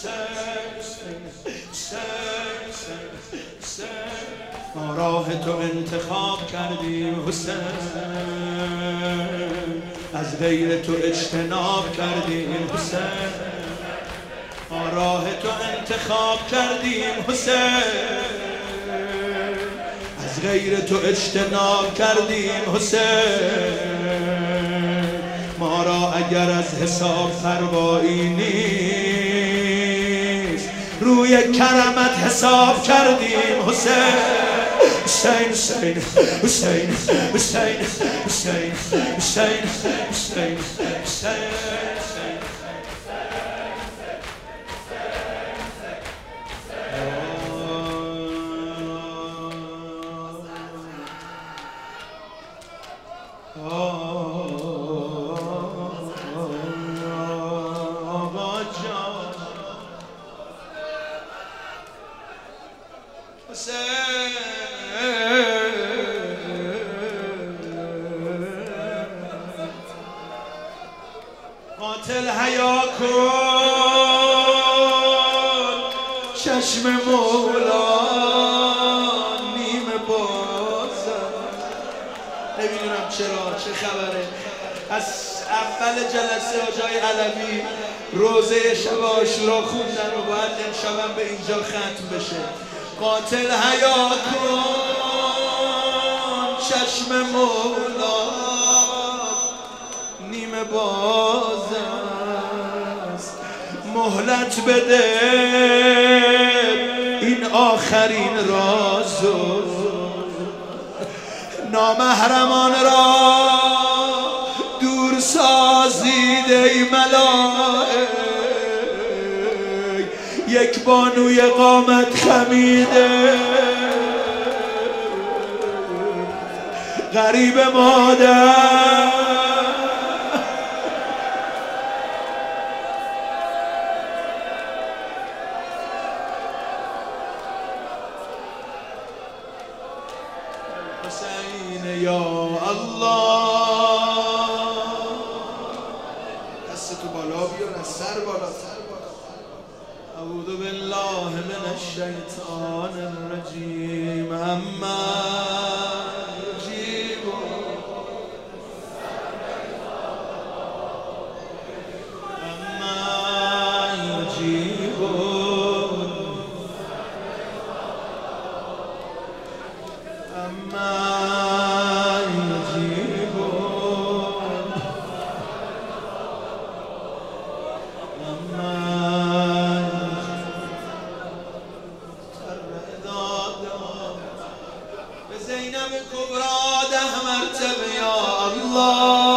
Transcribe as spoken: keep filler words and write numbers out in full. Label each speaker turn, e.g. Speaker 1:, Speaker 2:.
Speaker 1: ما راه تو انتخاب کردیم حسین، از غیر تو اجتناب کردیم حسین. ما راه تو انتخاب کردیم حسین، از غیر تو اجتناب کردیم حسین. ما را اگر از حساب پروایی نیست، روی کرمت حساب کردیم حسین. حسین حسین حسین حسین حسین حسین حسین حسین. قاتل حیا کن چشم مولا نیم بازم. نمیدونم چرا، چه خبره، از اول جلسه آجای علوی روزه شب عاشورا خوندن و باید امشبم به اینجا ختم بشه. قاتل حیا کن چشم مولا نیم باز است، مهلت بده این آخرین رازو. نامحرمان را دور سازید ای ملائک، یک بانوی قامت خمیده غریب مادر. حسین یا الله، دست تو بالا بیار، از سر بالا. اعوذ بالله من الشیطان الرجیم. اما یجیب اما یجیب اما یجیب اما زینب کبرا ده مرتبه یا الله.